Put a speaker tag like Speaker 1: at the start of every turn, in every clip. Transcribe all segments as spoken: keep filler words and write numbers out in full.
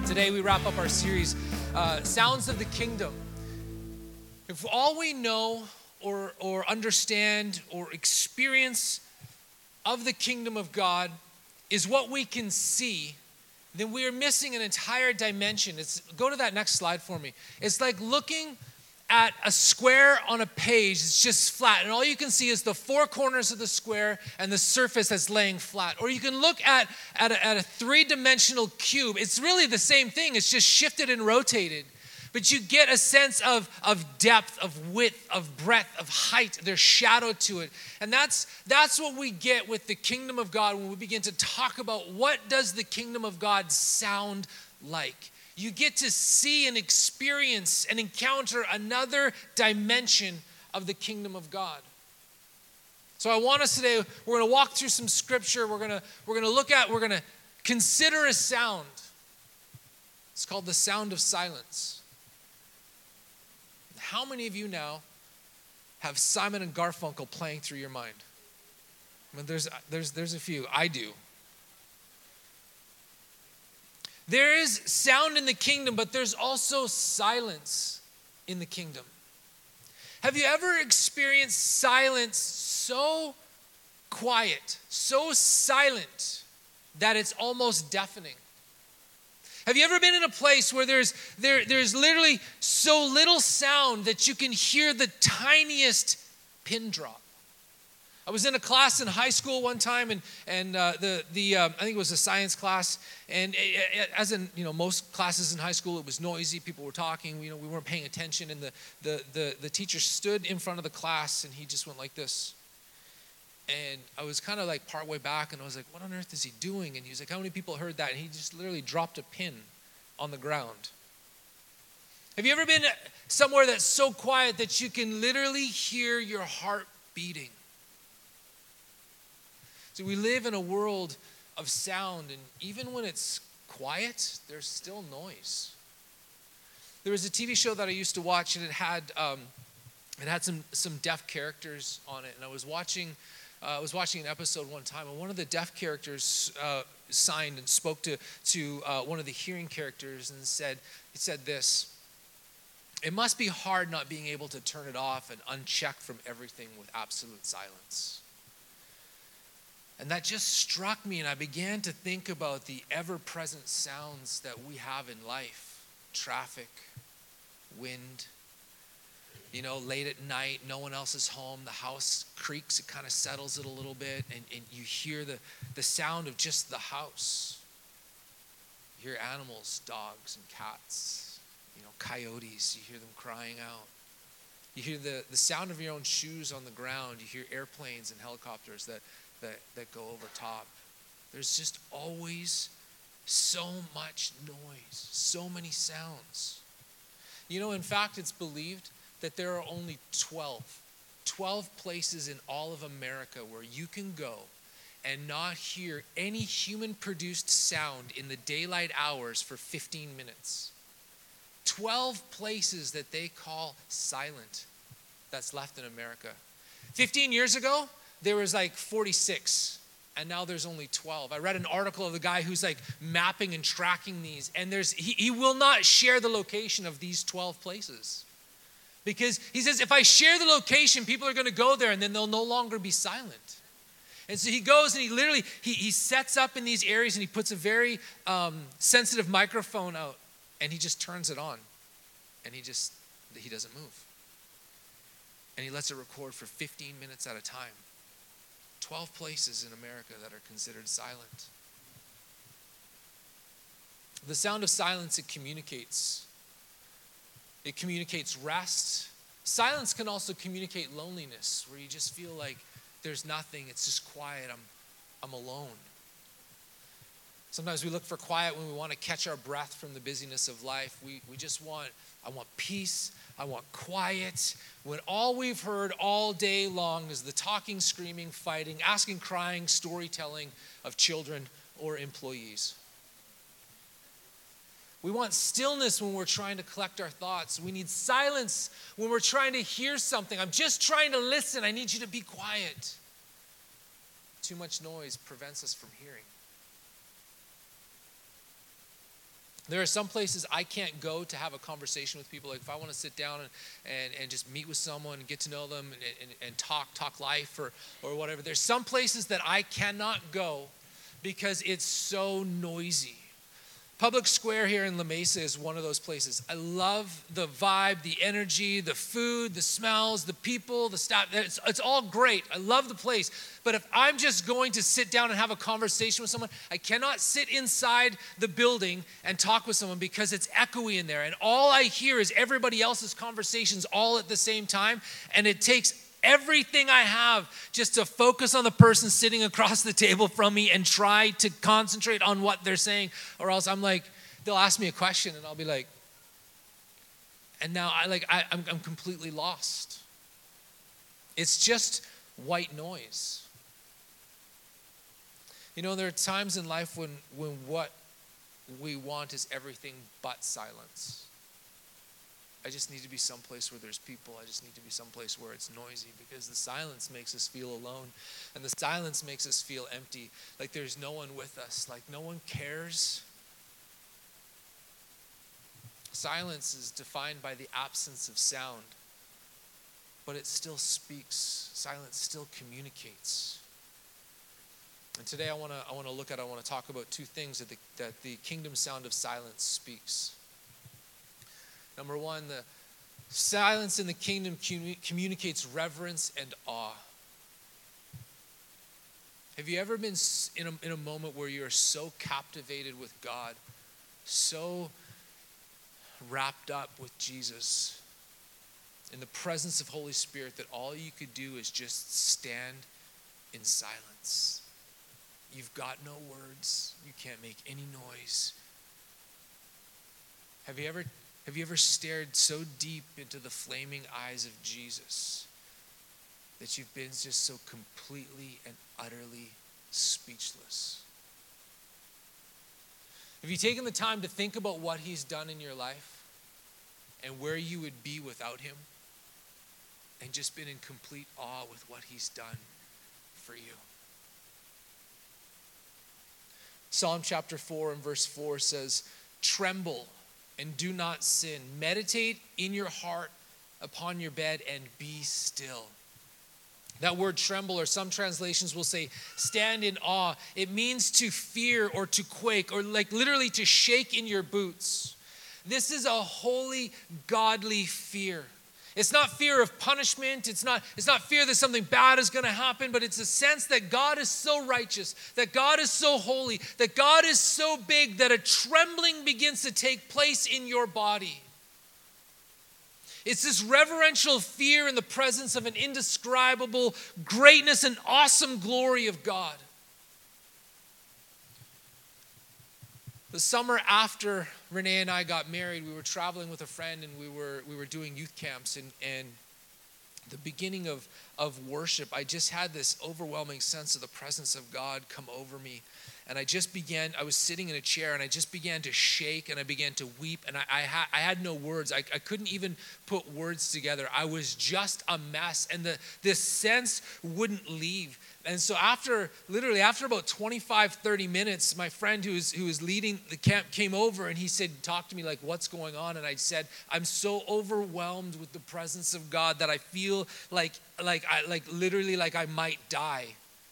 Speaker 1: Today we wrap up our series, uh, Sounds of the Kingdom. If all we know or, or understand or experience of the kingdom of God is what we can see, then we are missing an entire dimension. It's, go to that next slide for me. It's like looking at a square on a page. It's just flat, and all you can see is the four corners of the square and the surface that's laying flat. Or you can look at, at, a, at a three-dimensional cube. It's really the same thing. It's just shifted and rotated. But you get a sense of, of depth, of width, of breadth, of height. There's shadow to it. And that's, that's what we get with the kingdom of God when we begin to talk about what does the kingdom of God sound like. You get to see and experience and encounter another dimension of the kingdom of God. So I want us today, we're going to walk through some scripture. We're going to, we're going to look at, we're going to consider a sound. It's called the sound of silence. How many of you now have Simon and Garfunkel playing through your mind? I mean, there's, there's, there's a few. I do. There is sound in the kingdom, but there's also silence in the kingdom. Have you ever experienced silence so quiet, so silent, that it's almost deafening? Have you ever been in a place where there's, there, there's literally so little sound that you can hear the tiniest pin drop? I was in a class in high school one time, and and uh, the the um, I think it was a science class, and it, it, as in you know most classes in high school, it was noisy. People were talking. You know, we weren't paying attention, and the the the the teacher stood in front of the class, and he just went like this. And I was kind of like partway back, and I was like, "What on earth is he doing?" And he was like, "How many people heard that?" And he just literally dropped a pin on the ground. Have you ever been somewhere that's so quiet that you can literally hear your heart beating? So we live in a world of sound, and even when it's quiet, there's still noise. There was a T V show that I used to watch, and it had um, it had some some deaf characters on it. And I was watching uh, I was watching an episode one time, and one of the deaf characters uh, signed and spoke to to uh, one of the hearing characters and said he said this: "It must be hard not being able to turn it off and uncheck from everything with absolute silence." And that just struck me, and I began to think about the ever-present sounds that we have in life. Traffic, wind, you know, late at night, no one else is home, the house creaks, it kind of settles it a little bit, and, and you hear the, the sound of just the house. You hear animals, dogs and cats, you know, coyotes, you hear them crying out. You hear the, the sound of your own shoes on the ground, you hear airplanes and helicopters that That, that go over top. There's just always so much noise, so many sounds. You know, in fact, it's believed that there are only twelve, twelve places in all of America where you can go and not hear any human-produced sound in the daylight hours for fifteen minutes. twelve places that they call silent that's left in America. fifteen years ago, there was like forty-six, and now there's only twelve. I read an article of the guy who's like mapping and tracking these, and there's he, he will not share the location of these twelve places. Because he says, if I share the location, people are going to go there, and then they'll no longer be silent. And so he goes and he literally, he, he sets up in these areas, and he puts a very um, sensitive microphone out, and he just turns it on, and he just, he doesn't move. And he lets it record for fifteen minutes at a time. twelve places in America that are considered silent. The sound of silence, it communicates. It communicates rest. Silence can also communicate loneliness, where you just feel like there's nothing, it's just quiet, I'm, I'm alone. Sometimes we look for quiet when we want to catch our breath from the busyness of life. We, we just want, I want peace, I want quiet. When all we've heard all day long is the talking, screaming, fighting, asking, crying, storytelling of children or employees. We want stillness when we're trying to collect our thoughts. We need silence when we're trying to hear something. I'm just trying to listen. I need you to be quiet. Too much noise prevents us from hearing. There are some places I can't go to have a conversation with people. Like if I want to sit down and, and, and just meet with someone and get to know them and, and, and talk, talk life or, or whatever. There's some places that I cannot go because it's so noisy. Public Square here in La Mesa is one of those places. I love the vibe, the energy, the food, the smells, the people, the staff. It's, it's all great. I love the place. But if I'm just going to sit down and have a conversation with someone, I cannot sit inside the building and talk with someone because it's echoey in there. And all I hear is everybody else's conversations all at the same time. And it takes everything I have just to focus on the person sitting across the table from me and try to concentrate on what they're saying, or else I'm like, they'll ask me a question and I'll be like, and now I like I, I'm, I'm completely lost. It's just white noise. You know, there are times in life when when what we want is everything but silence. I just need to be someplace where there's people. I just need to be someplace where it's noisy, because the silence makes us feel alone, and the silence makes us feel empty, like there's no one with us, like no one cares. Silence is defined by the absence of sound, but it still speaks. Silence still communicates. And today I want to I want to look at I want to talk about two things that the, that the kingdom sound of silence speaks. Number one, the silence in the kingdom communicates reverence and awe. Have you ever been in a, in a moment where you're so captivated with God, so wrapped up with Jesus, in the presence of Holy Spirit, that all you could do is just stand in silence? You've got no words. You can't make any noise. Have you ever Have you ever stared so deep into the flaming eyes of Jesus that you've been just so completely and utterly speechless? Have you taken the time to think about what he's done in your life and where you would be without him, and just been in complete awe with what he's done for you? Psalm chapter four and verse four says, "Tremble and do not sin. Meditate in your heart upon your bed and be still." That word tremble, or some translations will say stand in awe. It means to fear or to quake, or like literally to shake in your boots. This is a holy, godly fear. It's not fear of punishment. It's not, it's not fear that something bad is going to happen, but it's a sense that God is so righteous, that God is so holy, that God is so big that a trembling begins to take place in your body. It's this reverential fear in the presence of an indescribable greatness and awesome glory of God. The summer after Renee and I got married, we were traveling with a friend, and we were we were doing youth camps, and, and the beginning of, of worship, I just had this overwhelming sense of the presence of God come over me. And I just began, I was sitting in a chair, and I just began to shake, and I began to weep, and I, I, ha, I had no words. I, I couldn't even put words together. I was just a mess, and the this sense wouldn't leave. And so after, literally after about twenty-five, thirty minutes, my friend who was, who was leading the camp came over, and he said, talk to me, like, what's going on? And I said, I'm so overwhelmed with the presence of God that I feel like, like, I, like literally like I might die.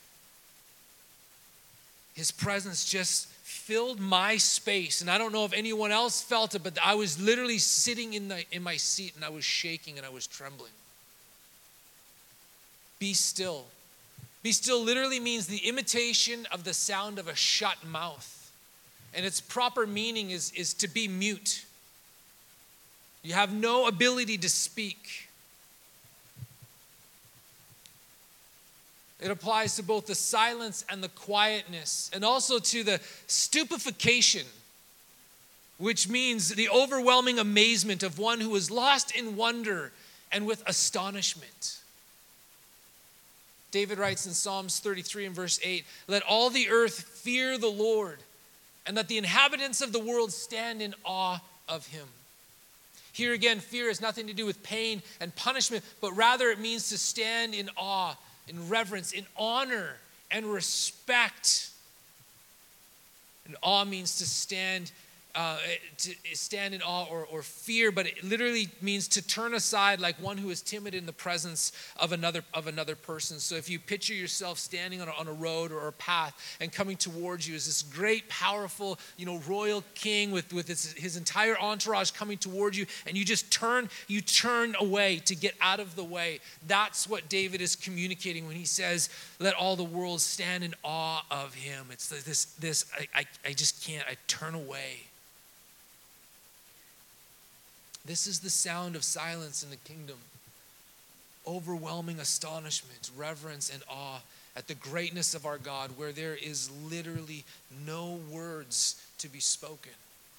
Speaker 1: His presence just filled my space. And I don't know if anyone else felt it, but I was literally sitting in, the, in my seat, and I was shaking and I was trembling. Be still. Be still literally means the imitation of the sound of a shut mouth. And its proper meaning is, is to be mute. You have no ability to speak. It applies to both the silence and the quietness, and also to the stupefaction, which means the overwhelming amazement of one who is lost in wonder and with astonishment. David writes in Psalms thirty-three and verse eight, "Let all the earth fear the Lord, and let the inhabitants of the world stand in awe of him." Here again, fear has nothing to do with pain and punishment, but rather it means to stand in awe, in reverence, in honor and respect. And awe means to stand uh, to stand in awe or, or fear, but it literally means to turn aside like one who is timid in the presence of another of another person. So if you picture yourself standing on a, on a road or a path and coming towards you is this great, powerful, you know, royal king with, with his, his entire entourage coming towards you, and you just turn, you turn away to get out of the way. That's what David is communicating when he says, let all the world stand in awe of him. It's this, this I, I, I just can't, I turn away. This is the sound of silence in the kingdom. Overwhelming astonishment, reverence, and awe at the greatness of our God, where there is literally no words to be spoken.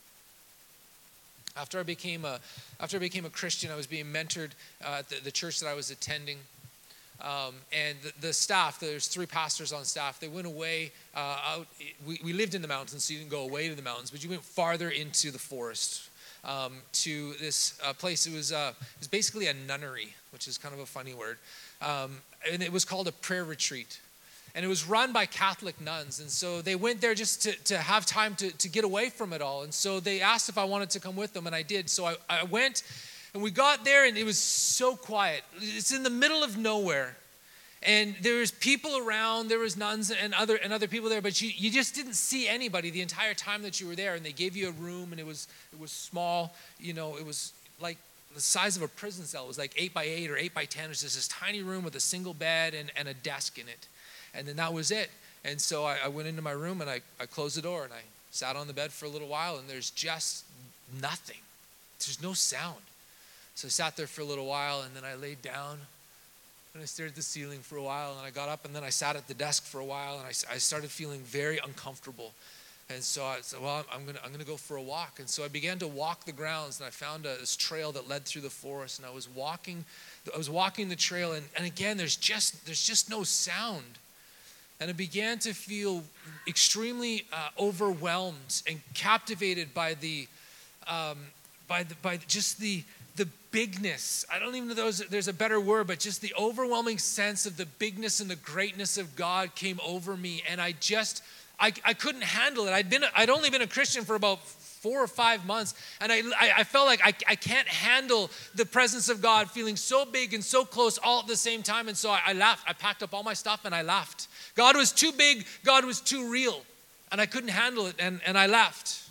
Speaker 1: After I became a, after I became a Christian, I was being mentored uh, at the, the church that I was attending. Um, and the, the staff, there's three pastors on staff, they went away uh, out. We, we lived in the mountains, so you didn't go away to the mountains, but you went farther into the forest. Um, to this uh, place. It was, uh, it was basically a nunnery, which is kind of a funny word. Um, and it was called a prayer retreat. And it was run by Catholic nuns. And so they went there just to, to have time to, to get away from it all. And so they asked if I wanted to come with them, and I did. So I, I went, and we got there, and it was so quiet. It's in the middle of nowhere. And there was people around, there was nuns and other and other people there, but you, you just didn't see anybody the entire time that you were there. And they gave you a room, and it was it was small, you know, it was like the size of a prison cell. It was like eight by eight or eight by ten. It was just this tiny room with a single bed and, and a desk in it. And then that was it. And so I, I went into my room, and I, I closed the door, and I sat on the bed for a little while, and there's just nothing. There's no sound. So I sat there for a little while, and then I laid down. And I stared at the ceiling for a while, and I got up, and then I sat at the desk for a while, and I, I started feeling very uncomfortable. And so I said, well, I'm gonna I'm gonna go for a walk. And so I began to walk the grounds, and I found a, this trail that led through the forest, and I was walking, I was walking the trail, and, and again, there's just there's just no sound. And I began to feel extremely uh, overwhelmed and captivated by the um, by the by just the the bigness. I don't even know if there's a better word, but just the overwhelming sense of the bigness and the greatness of God came over me. And I just, I, I couldn't handle it. I'd been, I'd only been a Christian for about four or five months. And I, I, I felt like I, I can't handle the presence of God feeling so big and so close all at the same time. And so I, I left. I packed up all my stuff and I left. God was too big. God was too real. And I couldn't handle it. And, and I left.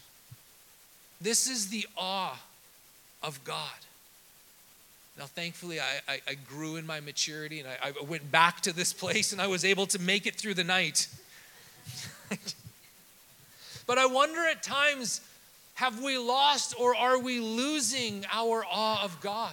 Speaker 1: This is the awe of God. Now, thankfully, I, I, I grew in my maturity, and I, I went back to this place, and I was able to make it through the night. But I wonder at times, have we lost or are we losing our awe of God?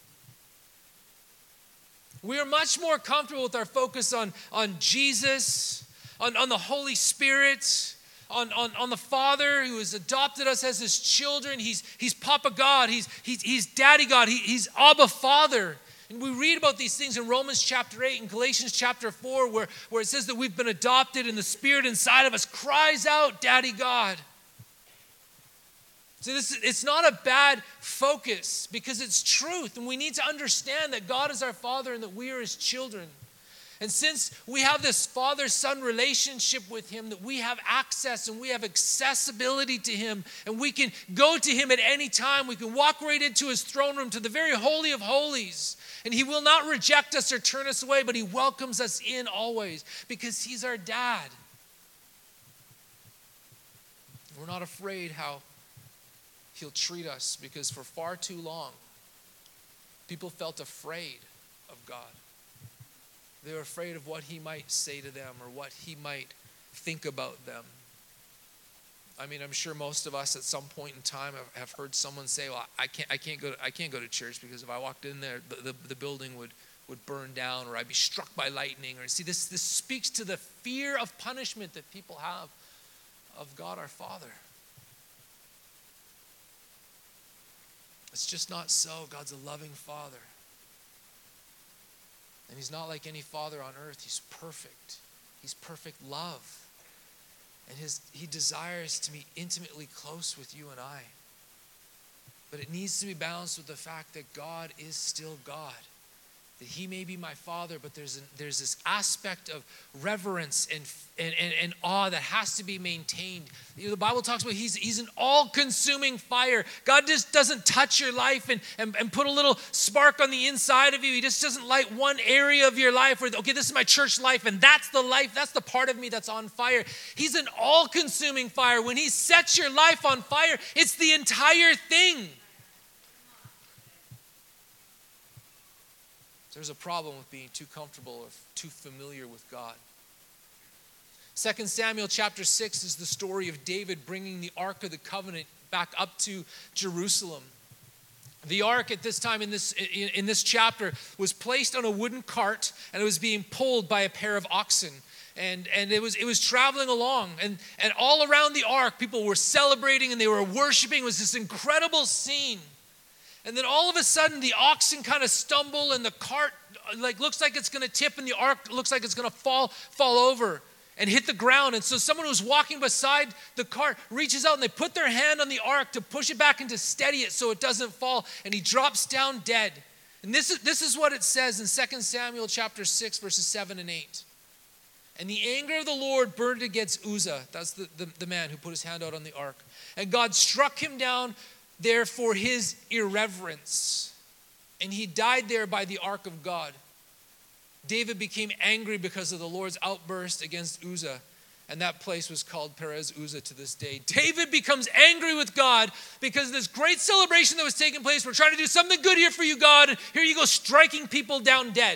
Speaker 1: We are much more comfortable with our focus on, on Jesus, on, on the Holy Spirit, On, on, on the Father who has adopted us as his children. He's, he's Papa God. He's, he's, he's Daddy God. He, he's Abba Father. And we read about these things in Romans chapter eight and Galatians chapter four where, where it says that we've been adopted and the Spirit inside of us cries out, Daddy God. So this, it's not a bad focus because it's truth. And we need to understand that God is our Father and that we are his children. And since we have this father-son relationship with him, that we have access and we have accessibility to him, and we can go to him at any time. We can walk right into his throne room, to the very holy of holies. And he will not reject us or turn us away, but he welcomes us in always because he's our dad. We're not afraid how he'll treat us because for far too long, people felt afraid of God. They were afraid of what he might say to them or what he might think about them. I mean, I'm sure most of us at some point in time have, have heard someone say, well, I can't, I can't go to, I can't go to church because if I walked in there, the, the, the building would, would burn down, or I'd be struck by lightning. Or see, this, this speaks to the fear of punishment that people have of God our Father. It's just not so. God's a loving Father. And he's not like any father on earth. He's perfect. He's perfect love. And his, he desires to be intimately close with you and I. But it needs to be balanced with the fact that God is still God. That he may be my father, but there's, an, there's this aspect of reverence and, and, and, and awe that has to be maintained You know, the Bible talks about he's, he's an all-consuming fire. God just doesn't touch your life and, and, and put a little spark on the inside of you. He just doesn't light one area of your life where, okay, this is my church life, and that's the life, that's the part of me that's on fire. He's an all-consuming fire. When he sets your life on fire, it's the entire thing. There's a problem with being too comfortable or too familiar with God. Second Samuel chapter six is the story of David bringing the Ark of the Covenant back up to Jerusalem. The Ark at this time in this, in, in this chapter was placed on a wooden cart, and it was being pulled by a pair of oxen. And, and it was it was traveling along. And, and all around the Ark, people were celebrating and they were worshiping. It was this incredible scene. And then all of a sudden, the oxen kind of stumble and the cart like looks like it's going to tip and the ark looks like it's going to fall fall over and hit the ground. And so someone who's walking beside the cart reaches out and they put their hand on the ark to push it back and to steady it so it doesn't fall. And he drops down dead. And this is, this is what it says in Second Samuel chapter six, verses seven and eight. And the anger of the Lord burned against Uzzah. That's the, the, the man who put his hand out on the ark. And God struck him down there for his irreverence. And he died there by the ark of God. David became angry because of the Lord's outburst against Uzzah. And that place was called Perez Uzzah to this day. David becomes angry with God because of this great celebration that was taking place. We're trying to do something good here for you, God. And here you go, striking people down dead.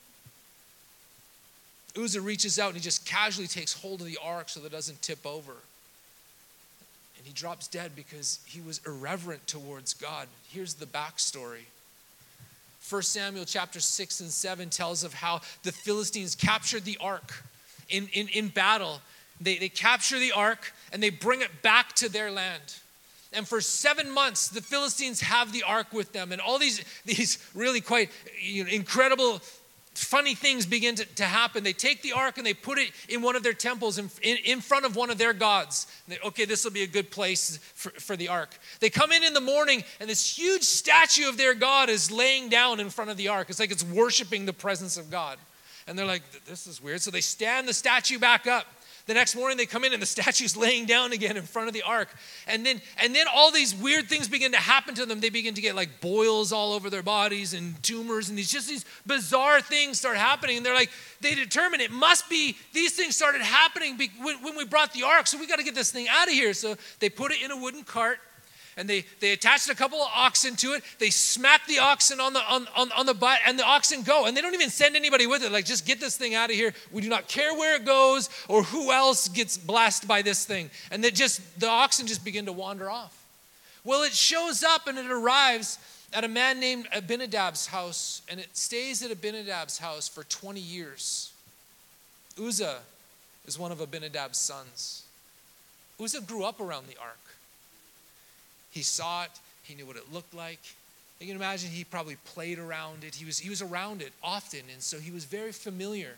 Speaker 1: Uzzah reaches out and he just casually takes hold of the ark so that it doesn't tip over. And he drops dead because he was irreverent towards God. Here's the backstory. First Samuel chapter six and seven tells of how the Philistines captured the ark in, in, in battle. They, they capture the ark and they bring it back to their land. And for seven months, the Philistines have the ark with them. And all these, these really quite you know, incredible funny things begin to, to happen. They take the ark and they put it in one of their temples in, in, in front of one of their gods. They, okay, this will be a good place for, for the ark. They come in in the morning and this huge statue of their god is laying down in front of the ark. It's like it's worshiping the presence of God. And they're like, this is weird. So they stand the statue back up. The next morning they come in and the statue's laying down again in front of the ark. And then and then all these weird things begin to happen to them. They begin to get like boils all over their bodies and tumors and these just these bizarre things start happening. And they're like, they determine it must be, these things started happening when, when we brought the ark. So we got to get this thing out of here. So they put it in a wooden cart. And they, they attached a couple of oxen to it. They smack the oxen on the on, on, on the butt, and the oxen go. And they don't even send anybody with it. Like, just get this thing out of here. We do not care where it goes or who else gets blessed by this thing. And that just the oxen just begin to wander off. Well, it shows up and it arrives at a man named Abinadab's house, and it stays at Abinadab's house for twenty years. Uzzah is one of Abinadab's sons. Uzzah grew up around the ark. He saw it. He knew what it looked like. You can imagine he probably played around it. He was, he was around it often, and so he was very familiar.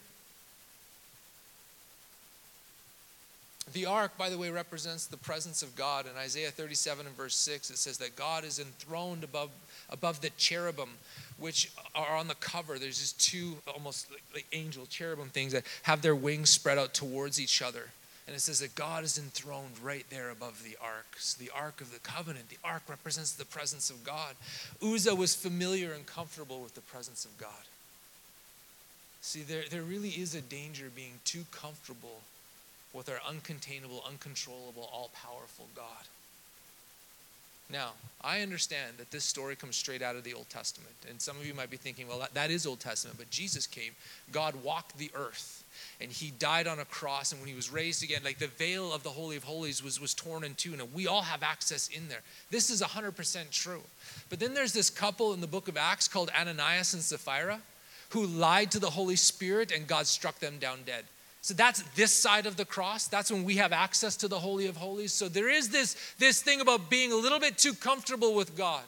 Speaker 1: The ark, by the way, represents the presence of God. In Isaiah thirty-seven and verse six, it says that God is enthroned above, above the cherubim, which are on the cover. There's just two almost like, like angel cherubim things that have their wings spread out towards each other. And it says that God is enthroned right there above the ark. So the ark of the covenant, the ark represents the presence of God. Uzzah was familiar and comfortable with the presence of God. See, there, there really is a danger being too comfortable with our uncontainable, uncontrollable, all-powerful God. Now, I understand that this story comes straight out of the Old Testament. And some of you might be thinking, well, that, that is Old Testament. But Jesus came. God walked the earth. And he died on a cross, and when he was raised again, like the veil of the Holy of Holies was, was torn in two, and we all have access in there. This is one hundred percent true. But then there's this couple in the book of Acts called Ananias and Sapphira who lied to the Holy Spirit, and God struck them down dead. So that's this side of the cross. That's when we have access to the Holy of Holies. So there is this, this thing about being a little bit too comfortable with God.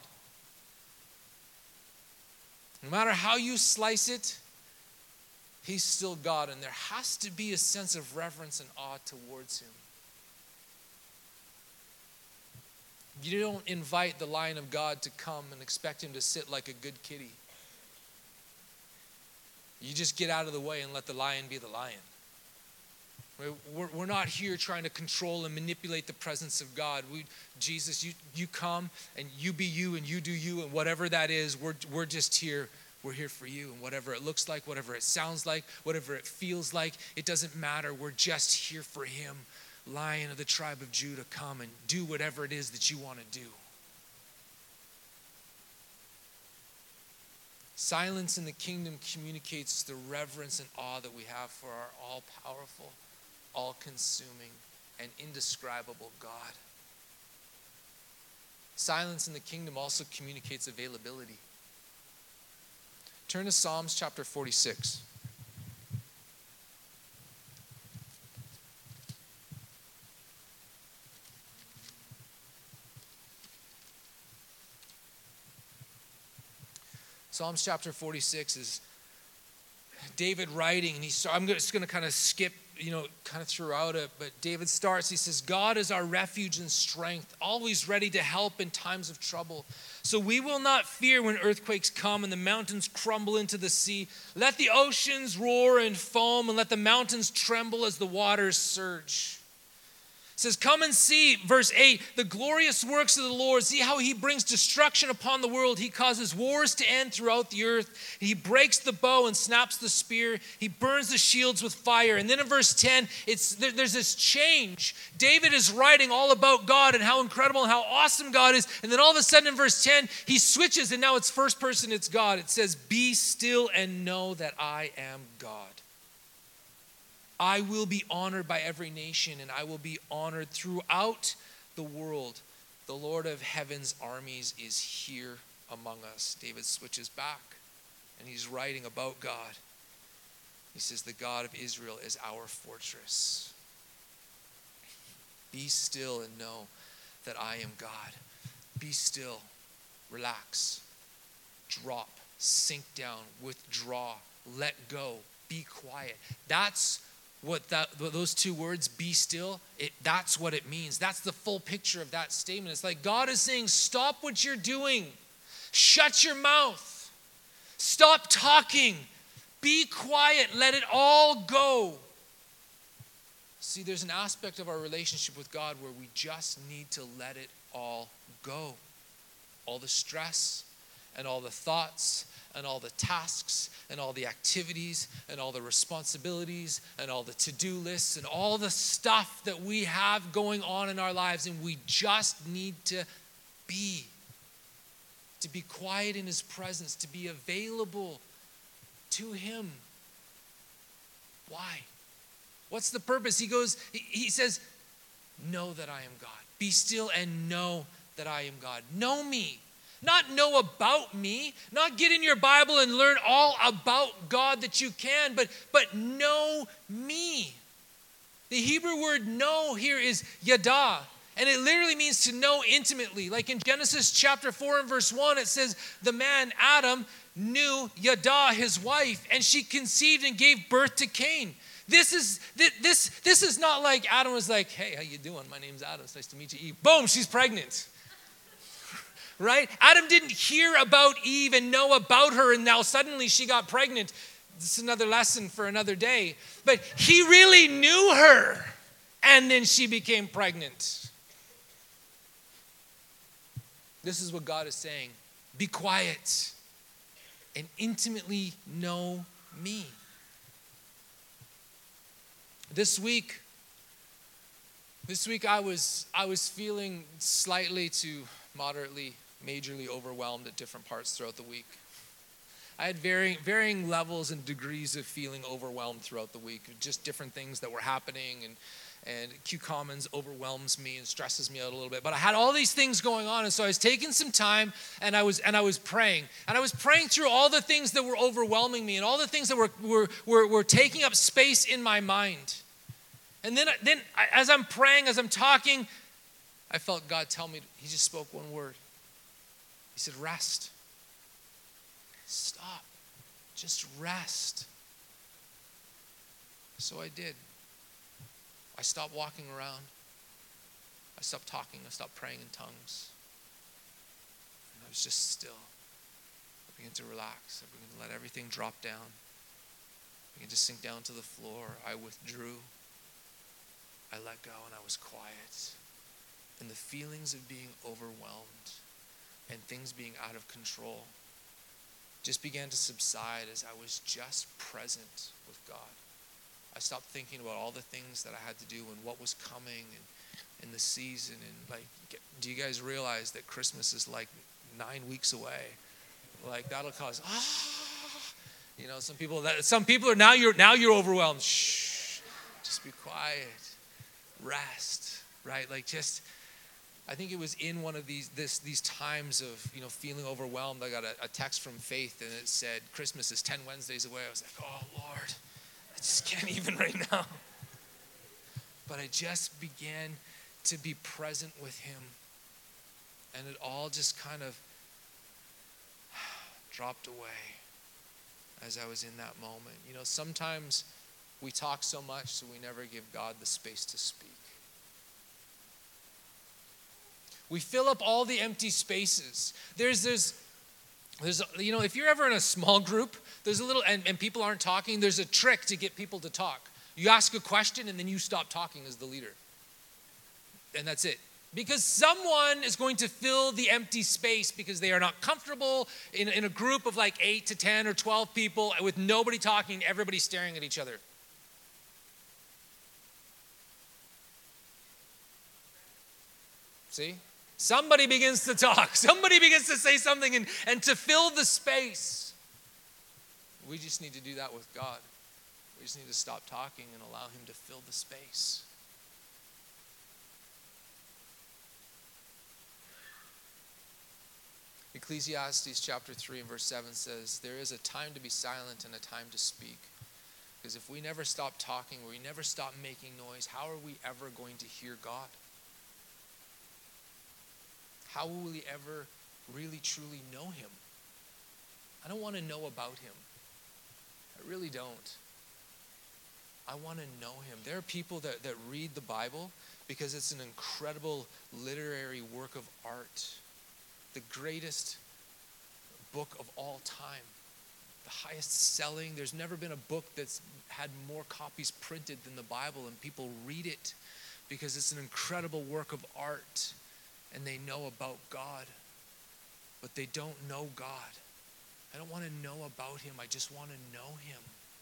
Speaker 1: No matter how you slice it, he's still God, and there has to be a sense of reverence and awe towards him. You don't invite the Lion of God to come and expect him to sit like a good kitty. You just get out of the way and let the lion be the lion. We're, we're not here trying to control and manipulate the presence of God. We, Jesus, you, you come and you be you and you do you, and whatever that is, we're, we're just here. We're here for you, and whatever it looks like, whatever it sounds like, whatever it feels like, it doesn't matter. We're just here for him. Lion of the tribe of Judah, come and do whatever it is that you want to do. Silence in the kingdom communicates the reverence and awe that we have for our all-powerful, all-consuming, and indescribable God. Silence in the kingdom also communicates availability. Turn to Psalms chapter forty-six. Psalms chapter forty-six is David writing, and he's, I'm just going to kind of skip, you know, kind of throughout it, but David starts, he says, God is our refuge and strength, always ready to help in times of trouble. So we will not fear when earthquakes come and the mountains crumble into the sea. Let the oceans roar and foam, and let the mountains tremble as the waters surge. It says, come and see, verse eight, the glorious works of the Lord. See how he brings destruction upon the world. He causes wars to end throughout the earth. He breaks the bow and snaps the spear. He burns the shields with fire. And then in verse ten, it's there, there's this change. David is writing all about God and how incredible and how awesome God is. And then all of a sudden in verse ten, he switches, and now it's first person, it's God. It says, be still and know that I am God. I will be honored by every nation, and I will be honored throughout the world. The Lord of heaven's armies is here among us. David switches back, and he's writing about God. He says, the God of Israel is our fortress. Be still and know that I am God. Be still, relax, drop, sink down, withdraw, let go, be quiet. That's what that, those two words, be still, it, that's what it means. That's the full picture of that statement. It's like God is saying, stop what you're doing. Shut your mouth. Stop talking. Be quiet. Let it all go. See, there's an aspect of our relationship with God where we just need to let it all go. All the stress and all the thoughts and all the tasks and all the activities and all the responsibilities and all the to-do lists and all the stuff that we have going on in our lives, and we just need to be. To be quiet in his presence, to be available to him. Why? What's the purpose? He goes, he, he says, know that I am God. Be still and know that I am God. Know me. Not know about me, not get in your Bible and learn all about God that you can, but, but know me. The Hebrew word know here is yada, and it literally means to know intimately. Like in Genesis chapter four and verse one, it says, the man Adam knew Yada, his wife, and she conceived and gave birth to Cain. This is this this is not like Adam was like, hey, how you doing? My name's Adam. It's nice to meet you, Eve. Boom, she's pregnant. Right? Adam didn't hear about Eve and know about her, and now suddenly she got pregnant. This is another lesson for another day. But he really knew her, and then she became pregnant. This is what God is saying. Be quiet and intimately know me. This week, this week I was I was feeling slightly to moderately, majorly overwhelmed at different parts throughout the week. I had varying varying levels and degrees of feeling overwhelmed throughout the week, just different things that were happening, and and Q Commons overwhelms me and stresses me out a little bit. But I had all these things going on, and so I was taking some time, and I was and I was praying. And I was praying through all the things that were overwhelming me and all the things that were were were, were taking up space in my mind. And then then as I'm praying, as I'm talking, I felt God tell me, he just spoke one word. He said, rest. Stop. Just rest. So I did. I stopped walking around. I stopped talking. I stopped praying in tongues. And I was just still. I began to relax. I began to let everything drop down. I began to sink down to the floor. I withdrew. I let go and I was quiet. And the feelings of being overwhelmed and things being out of control just began to subside as I was just present with God. I stopped thinking about all the things that I had to do and what was coming and in the season. And like, do you guys realize that Christmas is like nine weeks away? Like that'll cause, ah, you know, some people that some people are now you're now you're overwhelmed. Shh, just be quiet, rest, right? Like just. I think it was in one of these this these times of, you know, feeling overwhelmed. I got a, a text from Faith and it said, Christmas is ten Wednesdays away. I was like, oh, Lord, I just can't even right now. But I just began to be present with him. And it all just kind of dropped away as I was in that moment. You know, sometimes we talk so much so we never give God the space to speak. We fill up all the empty spaces. There's, there's, there's, you know, if you're ever in a small group, there's a little, and, and people aren't talking, there's a trick to get people to talk. You ask a question and then you stop talking as the leader. And that's it. Because someone is going to fill the empty space because they are not comfortable in, in a group of like eight to ten or twelve people with nobody talking, everybody staring at each other. See? Somebody begins to talk. Somebody begins to say something and, and to fill the space. We just need to do that with God. We just need to stop talking and allow him to fill the space. Ecclesiastes chapter three and verse seven says, there is a time to be silent and a time to speak. Because if we never stop talking, or we never stop making noise, how are we ever going to hear God? How will we ever really, truly know him? I don't want to know about him. I really don't. I want to know him. There are people that, that read the Bible because it's an incredible literary work of art. The greatest book of all time. The highest selling. There's never been a book that's had more copies printed than the Bible, and people read it because it's an incredible work of art. And they know about God, but they don't know God. I don't want to know about him. I just want to know him.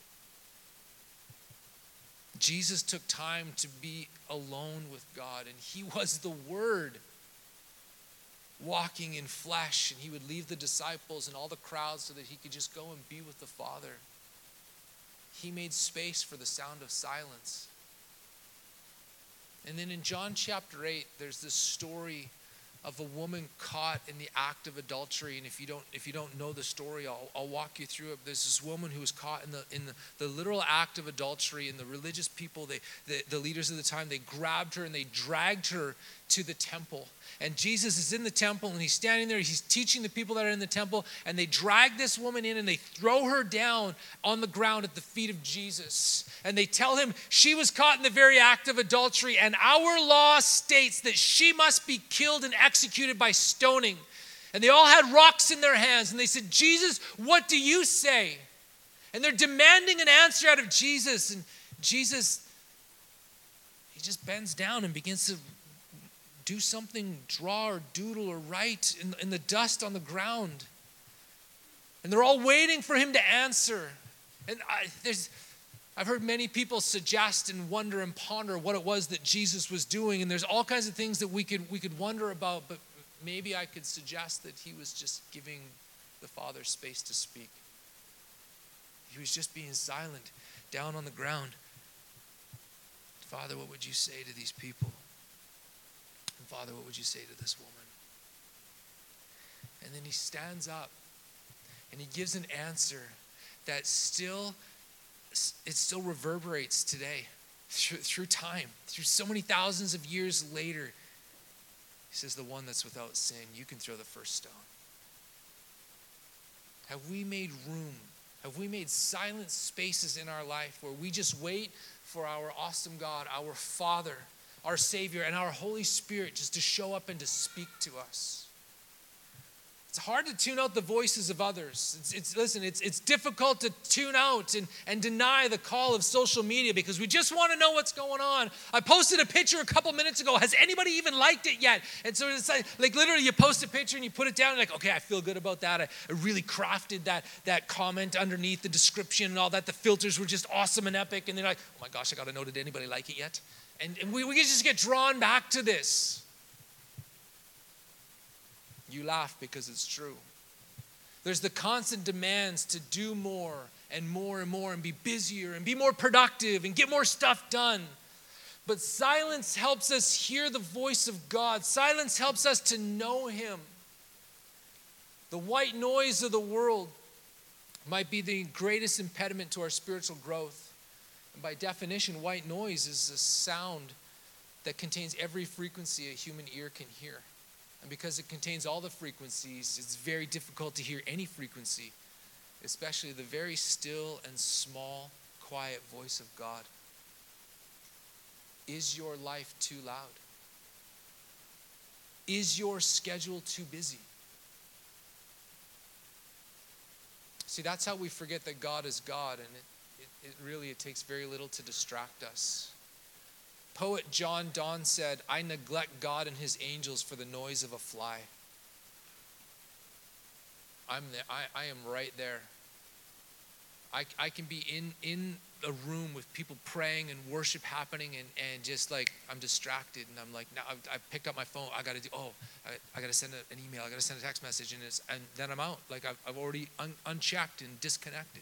Speaker 1: Jesus took time to be alone with God, and he was the Word walking in flesh, and he would leave the disciples and all the crowds so that he could just go and be with the Father. He made space for the sound of silence. And then in John chapter eight, there's this story of a woman caught in the act of adultery. And if you don't, if you don't know the story, I'll, I'll walk you through it. There's this woman who was caught in the in the, the literal act of adultery, and the religious people, they, the, the leaders of the time, they grabbed her and they dragged her to the temple. And Jesus is in the temple and he's standing there, he's teaching the people that are in the temple, and they drag this woman in and they throw her down on the ground at the feet of Jesus. And they tell him she was caught in the very act of adultery, and our law states that she must be killed and executed by stoning. And they all had rocks in their hands, and they said, Jesus, what do you say? And they're demanding an answer out of Jesus. And Jesus, he just bends down and begins to do something, draw or doodle or write in, in the dust on the ground. And they're all waiting for him to answer. And I, there's, I've heard many people suggest and wonder and ponder what it was that Jesus was doing. And there's all kinds of things that we could, we could wonder about, but maybe I could suggest that he was just giving the Father space to speak. He was just being silent, down on the ground. Father, what would you say to these people? And Father, what would you say to this woman? And then he stands up and he gives an answer that still, it still reverberates today through, through time, through so many thousands of years later. He says, the one that's without sin, you can throw the first stone. Have we made room? Have we made silent spaces in our life where we just wait for our awesome God, our Father, our Savior, and our Holy Spirit just to show up and to speak to us? It's hard to tune out the voices of others. It's, it's listen, it's, it's difficult to tune out and, and deny the call of social media because we just want to know what's going on. I posted a picture a couple minutes ago. Has anybody even liked it yet? And so it's like, like literally you post a picture and you put it down and like, okay, I feel good about that. I, I really crafted that, that comment underneath the description and all that. The filters were just awesome and epic. And they're like, oh my gosh, I got to know, did anybody like it yet? And, and we, we just get drawn back to this. You laugh because it's true. There's the constant demands to do more and more and more and be busier and be more productive and get more stuff done. But silence helps us hear the voice of God. Silence helps us to know Him. The white noise of the world might be the greatest impediment to our spiritual growth. And by definition, white noise is a sound that contains every frequency a human ear can hear. And because it contains all the frequencies, it's very difficult to hear any frequency, especially the very still and small, quiet voice of God. Is your life too loud? Is your schedule too busy? See, that's how we forget that God is God, and it, it, it really, it takes very little to distract us. Poet John Donne said, I neglect God and His angels for the noise of a fly. I'm there. I, I am right there. I, I can be in, in a room with people praying and worship happening and, and just like I'm distracted and I'm like, now I've, I've picked up my phone. I got to do, oh, I, I got to send a, an email. I got to send a text message and, it's, and then I'm out. Like I've, I've already un, unchecked and disconnected.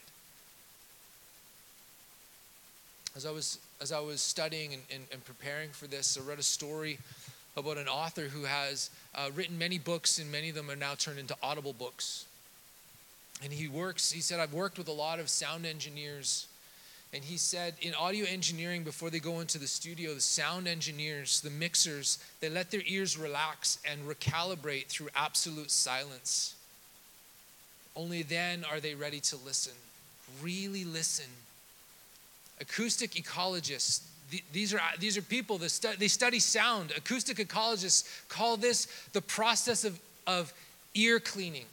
Speaker 1: As I was as I was studying and, and, and preparing for this, I read a story about an author who has uh, written many books, and many of them are now turned into audible books. And he works, he said, I've worked with a lot of sound engineers. And he said in audio engineering, before they go into the studio, the sound engineers, the mixers, they let their ears relax and recalibrate through absolute silence. Only then are they ready to listen, really listen. Acoustic ecologists, these are, these are people that stu- they study sound. Acoustic ecologists call this the process of, of ear cleaning.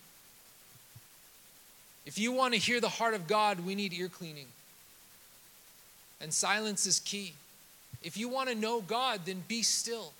Speaker 1: If you want to hear the heart of God, we need ear cleaning. And silence is key. If you want to know God, then be still.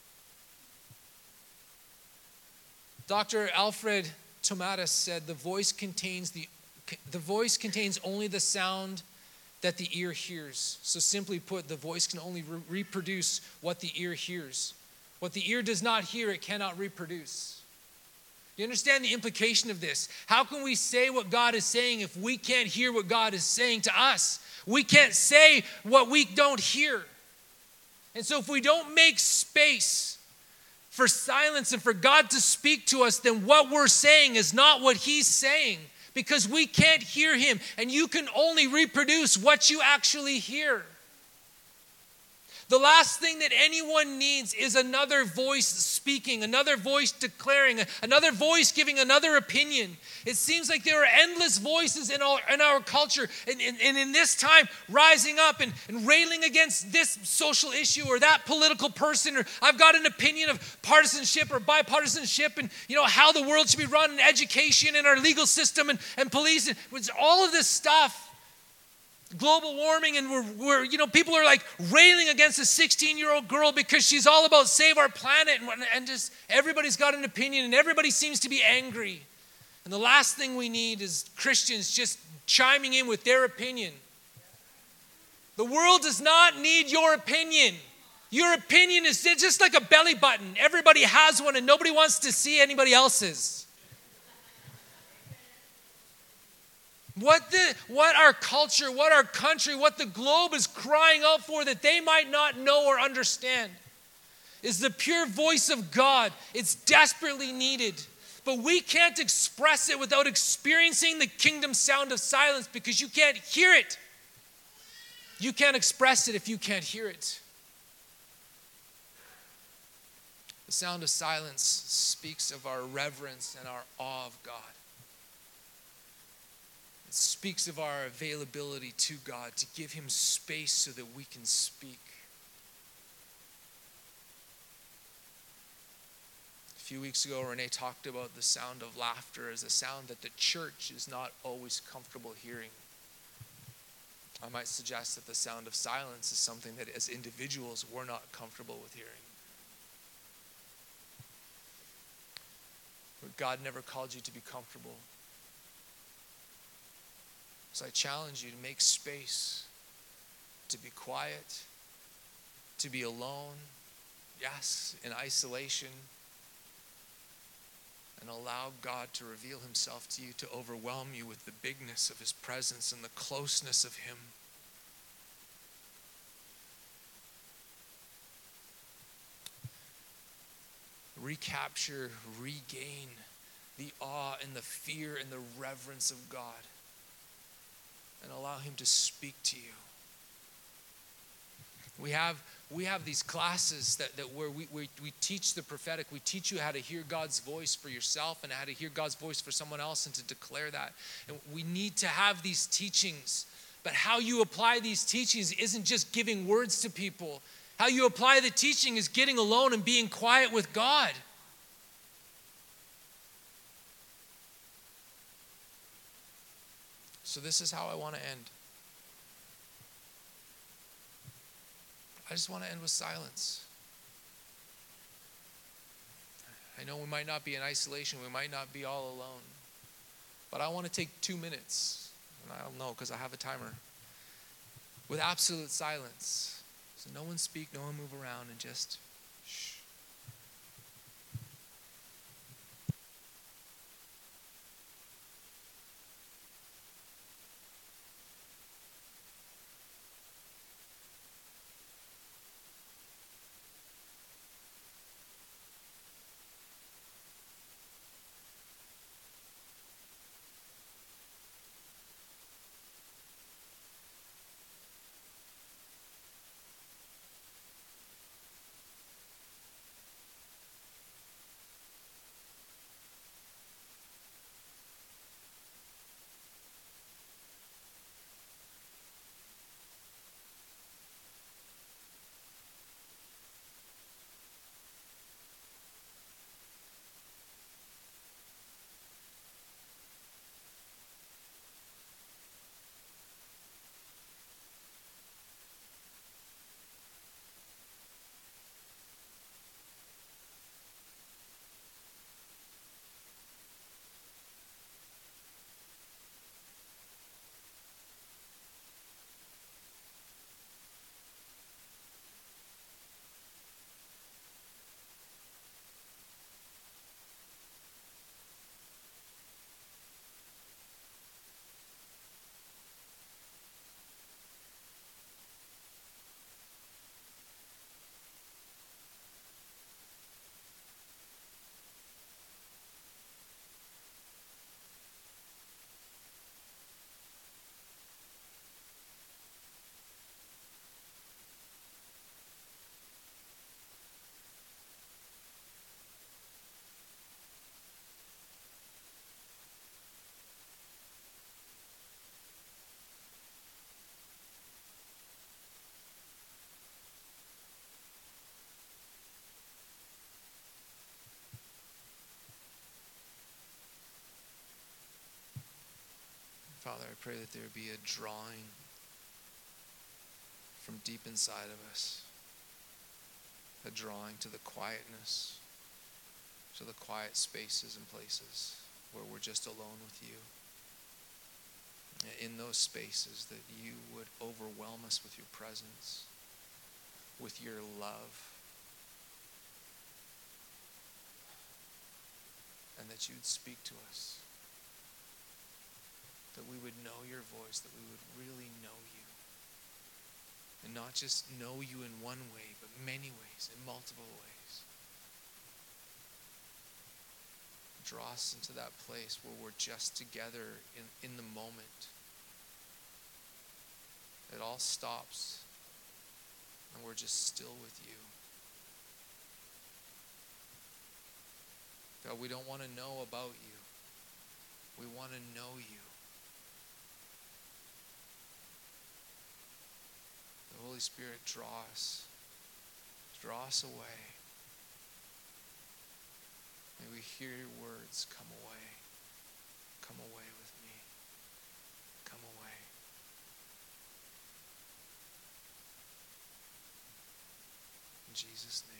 Speaker 1: Doctor Alfred Tomatis said the voice contains the, the voice contains only the sound that the ear hears. So simply put, the voice can only re- reproduce what the ear hears. What the ear does not hear, it cannot reproduce. You understand the implication of this? How can we say what God is saying if we can't hear what God is saying to us? We can't say what we don't hear. And so if we don't make space for silence and for God to speak to us, then what we're saying is not what He's saying. Because we can't hear Him, and you can only reproduce what you actually hear. The last thing that anyone needs is another voice speaking, another voice declaring, another voice giving another opinion. It seems like there are endless voices in our, in our culture, and, and, and in this time, rising up and, and railing against this social issue or that political person, or I've got an opinion of partisanship or bipartisanship, and you know how the world should be run, and education, and our legal system, and, and police, and all of this stuff. Global warming, and we're, we're, you know, people are like railing against a sixteen-year-old girl because she's all about save our planet, and, and just everybody's got an opinion, and everybody seems to be angry. And the last thing we need is Christians just chiming in with their opinion. The world does not need your opinion. Your opinion is just like a belly button. Everybody has one, and nobody wants to see anybody else's. What the what our culture, what our country, what the globe is crying out for that they might not know or understand is the pure voice of God. It's desperately needed. But we can't express it without experiencing the kingdom sound of silence, because you can't hear it. You can't express it if you can't hear it. The sound of silence speaks of our reverence and our awe of God. Speaks of our availability to God, to give Him space so that we can speak. If few weeks ago, Renee talked about the sound of laughter as a sound that the church is not always comfortable hearing. I might suggest that the sound of silence is something that as individuals we're not comfortable with hearing. But God never called you to be comfortable. So I challenge you to make space, to be quiet, to be alone, yes, in isolation, and allow God to reveal himself to you, to overwhelm you with the bigness of his presence and the closeness of him. Recapture, regain the awe and the fear and the reverence of God, and allow him to speak to you. We have we have these classes that, that where we, we, we teach the prophetic. We teach you how to hear God's voice for yourself and how to hear God's voice for someone else and to declare that. And we need to have these teachings. But how you apply these teachings isn't just giving words to people. How you apply the teaching is getting alone and being quiet with God. So this is how I want to end. I just want to end with silence. I know we might not be in isolation. We might not be all alone. But I want to take two minutes. And I don't know because I have a timer. With absolute silence. So no one speak, no one move around, and just shh. Father, I pray that there be a drawing from deep inside of us, a drawing to the quietness, to the quiet spaces and places where we're just alone with you. In those spaces that you would overwhelm us with your presence, with your love, and that you'd speak to us. That we would know your voice, that we would really know you. And not just know you in one way, but many ways, in multiple ways. Draw us into that place where we're just together in, in the moment. It all stops, and we're just still with you. God, we don't want to know about you. We want to know you. The Holy Spirit, draw us. Draw us away. May we hear your words, come away. Come away with me. Come away. In Jesus' name.